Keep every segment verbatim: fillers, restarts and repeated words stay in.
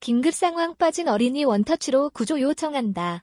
긴급 상황 빠진 어린이 원터치로 구조 요청한다.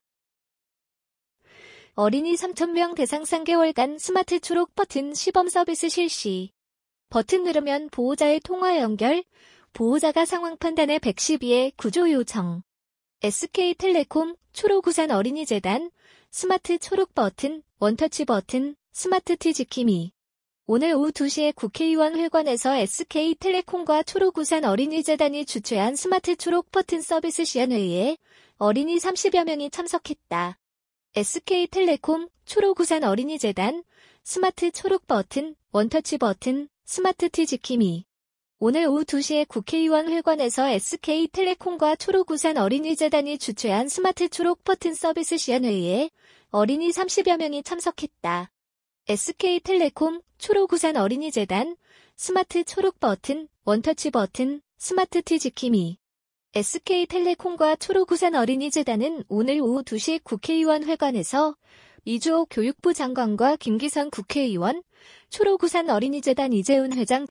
어린이 삼천 명 대상 삼 개월간 스마트 초록 버튼 시범 서비스 실시. 버튼 누르면 보호자의 통화 연결, 보호자가 상황 판단해 백십이에 구조 요청. 에스케이텔레콤, 초록우산 어린이재단, 스마트 초록 버튼, 원터치 버튼, 스마트티 지킴이. 오늘 오후 두 시에 국회의원 회관에서 에스케이텔레콤과 초록우산 어린이재단이 주최한 스마트 초록 버튼 서비스 시연회의에 어린이 삼십여 명이 참석했다. 에스케이텔레콤, 초록우산 어린이재단, 스마트 초록 버튼, 원터치 버튼, 스마트티 지킴이. 오늘 오후 두 시에 국회의원 회관에서 에스케이텔레콤과 초록우산 어린이재단이 주최한 스마트 초록 버튼 서비스 시연회의에 어린이 삼십여 명이 참석했다. 에스케이텔레콤, 초록우산 어린이재단, 스마트 초록 버튼, 원터치 버튼, 스마트티 지킴이. 에스케이텔레콤과 초록우산 어린이재단은 오늘 오후 두 시 국회의원 회관에서 이주호 교육부 장관과 김기선 국회의원, 초록우산 어린이재단 이재훈 회장,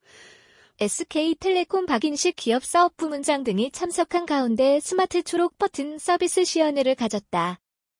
에스케이텔레콤 박인식 기업사업부문장 등이 참석한 가운데 스마트 초록 버튼 서비스 시연회를 가졌다.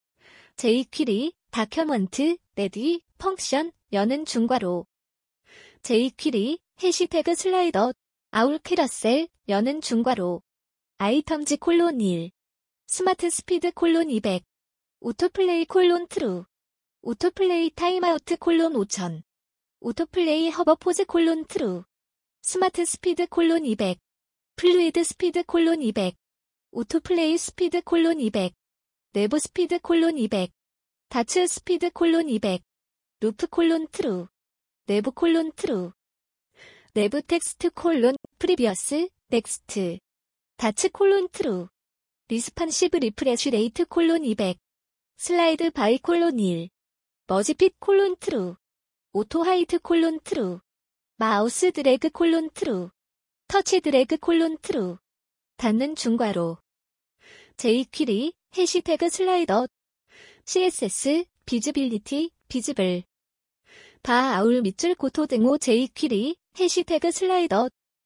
제이퀴리, 다큐먼트, 레디, 펑션, 여는 중괄호. 제이퀴리, 해시태그 슬라이더, 아울 캐러셀, 여는 중괄호. 아이텀즈 콜론 일. 스마트 스피드 콜론 이백. 오토플레이 콜론 트루. 오토플레이 타임아우트 콜론 오천. 오토플레이 허버포즈 콜론 트루. 스마트 스피드 콜론 이백. 플루이드 스피드 콜론 이백. 오토플레이 스피드 콜론 이백. 내부 스피드 콜론 이백. 다츠 스피드 콜론 이백. 루프 콜론 트루. 내부 콜론 트루. 내부 텍스트 콜론 프리비어스 넥스트. 다츠 콜론 트루. 리스판시브 리프레쉬 레이트 콜론 이백. 슬라이드 바이 콜론 일. 머지핏 콜론 트루. 오토 하이트 콜론 트루. 마우스 드래그 콜론 트루. 터치 드래그 콜론 트루. 닫는 중괄호. 제이퀴리, 해시태그 슬라이더. 씨에스에스, 비즈빌리티, 비즈블. 바 아울 밑줄 고토 등호 제이퀴리, 해시태그 슬라이더.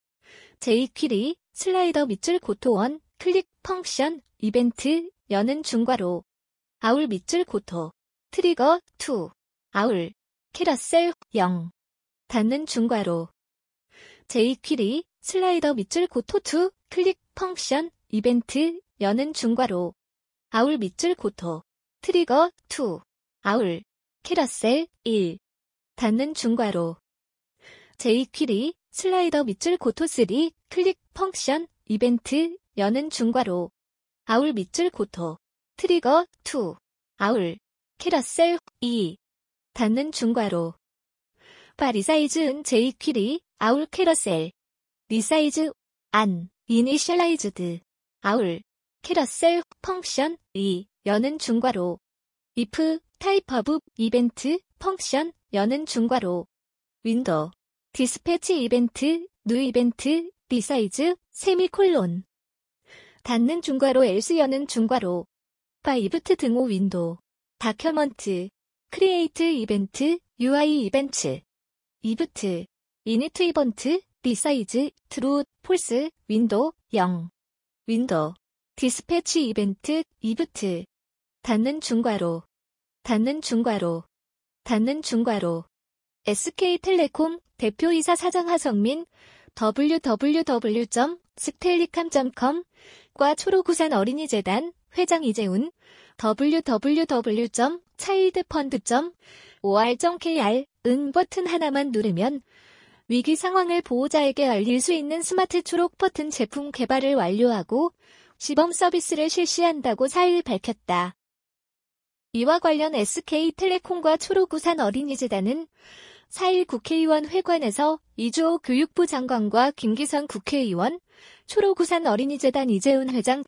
제이퀴리, 슬라이더 밑줄 고토 원, 클릭, 펑션, 이벤트, 여는 중괄호. 아울 밑줄 고토. 트리거, 이. 아울. 캐러셀, 영. 닫는 중괄호. 제이퀴리, 슬라이더 밑줄 고토 이, 클릭, 펑션, 이벤트, 여는 중괄호. 아울 밑줄 고토. 트리거, 이. 아울. 캐러셀, 일. 닫는 중괄호. 제이퀴리, 슬라이더 밑줄 고토 삼, 클릭, 펑션, 이벤트, 여는 중괄호. 아울 밑줄 고토. 트리거, 이. 아울. 캐러셀, 이. 닫는 중괄호. 바 리사이즈 은 제이퀴리, 아울 캐러셀. 리사이즈, 안, 이니셜라이즈드. 아울. 캐러셀, 펑션, 이, 여는 중괄호. if, 타입 오브, 이벤트, 펑션, 여는 중괄호. 윈도우. 디스패치 이벤트, 뉴 이벤트, 리사이즈, 세미콜론. 닫는 중괄호 else 여는 중괄호. 바 이브트 등호 윈도우. 다큐먼트. 크리에이트 이벤트, 유아이 이벤트. 이브트. 이니트 이번트, 리사이즈, 트루, 폴스, 윈도우, 영. 윈도우. 디스패치 이벤트, 이브트. 닫는 중괄호. 닫는 중괄호. 닫는 중괄호. 에스케이텔레콤 대표이사 사장 하성민, 더블유 더블유 더블유 점 스텔리캄 점 컴과 초록우산 어린이재단 회장 이재훈, 더블유 더블유 더블유 점 차일드펀드 점 오알 점 케이알 응 버튼 하나만 누르면 위기 상황을 보호자에게 알릴 수 있는 스마트 초록 버튼 제품 개발을 완료하고 시범 서비스를 실시한다고 사 일 밝혔다. 이와 관련 에스케이텔레콤과 초록우산 어린이재단은 사 일 국회의원 회관에서 이주호 교육부 장관과 김기선 국회의원, 초록우산 어린이재단 이재훈 회장,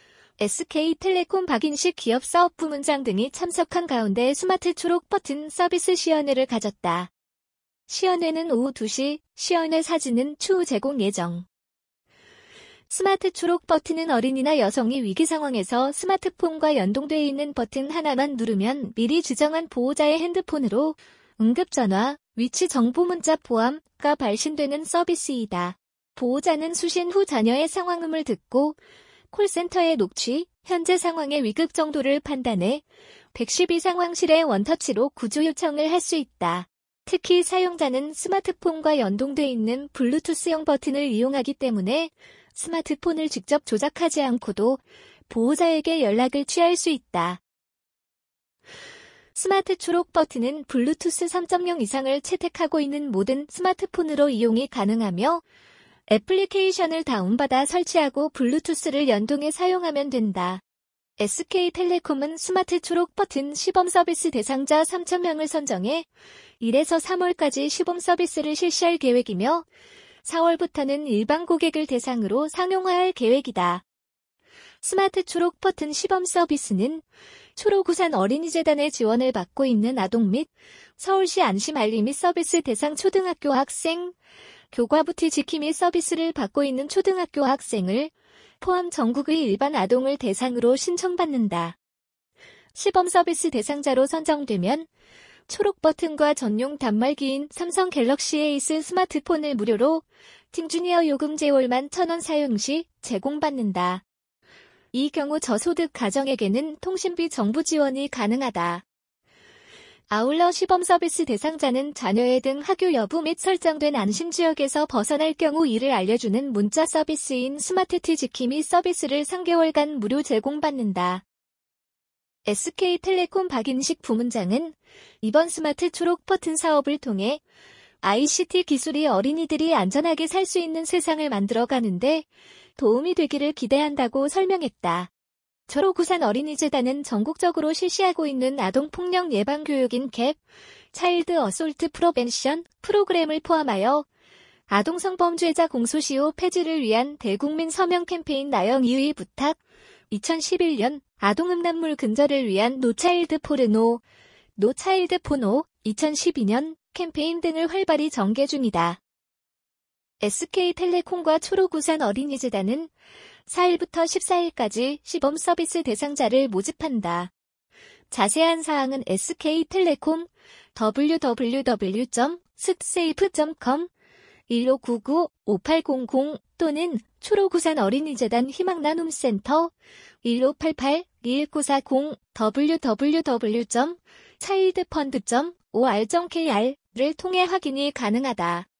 에스케이텔레콤 박인식 기업사업부문장 등이 참석한 가운데 스마트 초록 버튼 서비스 시연회를 가졌다. 시연회는 오후 두 시, 시연회 사진은 추후 제공 예정. 스마트 초록 버튼은 어린이나 여성이 위기 상황에서 스마트폰과 연동되어 있는 버튼 하나만 누르면 미리 지정한 보호자의 핸드폰으로 응급전화, 위치 정보 문자 포함가 발신되는 서비스이다. 보호자는 수신 후 자녀의 상황음을 듣고 콜센터의 녹취, 현재 상황의 위급 정도를 판단해 백십이 상황실에 원터치로 구조 요청을 할 수 있다. 특히 사용자는 스마트폰과 연동돼 있는 블루투스형 버튼을 이용하기 때문에 스마트폰을 직접 조작하지 않고도 보호자에게 연락을 취할 수 있다. 스마트 초록 버튼은 블루투스 삼 점 영 이상을 채택하고 있는 모든 스마트폰으로 이용이 가능하며 애플리케이션을 다운받아 설치하고 블루투스를 연동해 사용하면 된다. 에스케이텔레콤은 스마트 초록 버튼 시범 서비스 대상자 삼천 명을 선정해 일에서 삼월까지 시범 서비스를 실시할 계획이며 사월부터는 일반 고객을 대상으로 상용화할 계획이다. 스마트 초록 버튼 시범 서비스는 초록우산 어린이재단의 지원을 받고 있는 아동 및 서울시 안심 알림 및 서비스 대상 초등학교 학생, 교과부티 지킴이 및 서비스를 받고 있는 초등학교 학생을 포함 전국의 일반 아동을 대상으로 신청받는다. 시범 서비스 대상자로 선정되면 초록 버튼과 전용 단말기인 삼성 갤럭시 에이스 스마트폰을 무료로 팅주니어 요금제 월만 천 원 사용 시 제공받는다. 이 경우 저소득 가정에게는 통신비 정부 지원이 가능하다. 아울러 시범 서비스 대상자는 자녀의 등 학교 여부 및 설정된 안심지역에서 벗어날 경우 이를 알려주는 문자 서비스인 스마트티 지킴이 서비스를 삼 개월간 무료 제공받는다. 에스케이텔레콤 박인식 부문장은 이번 스마트 초록 버튼 사업을 통해 아이씨티 기술이 어린이들이 안전하게 살 수 있는 세상을 만들어가는데 도움이 되기를 기대한다고 설명했다. 초록우산 어린이재단은 전국적으로 실시하고 있는 아동폭력 예방교육인 캡, 차일드 어솔트 프로벤션 프로그램을 포함하여 아동성범죄자 공소시효 폐지를 위한 대국민 서명 캠페인 나영 이의 부탁, 이천십일 년 아동음란물 근절을 위한 노차일드 포르노, 노차일드 포노, 이천십이 년 캠페인 등을 활발히 전개 중이다. 에스케이텔레콤과 초록우산 어린이재단은 사일부터 십사일까지 시범 서비스 대상자를 모집한다. 자세한 사항은 에스케이텔레콤 더블유 더블유 더블유 점 스세이프 점 컴 일오구구 오팔공공 또는 초록우산 어린이재단 희망나눔센터 일오팔팔 이일구사공 더블유 더블유 더블유 점 차일드펀드 점 오알 점 케이알을 통해 확인이 가능하다.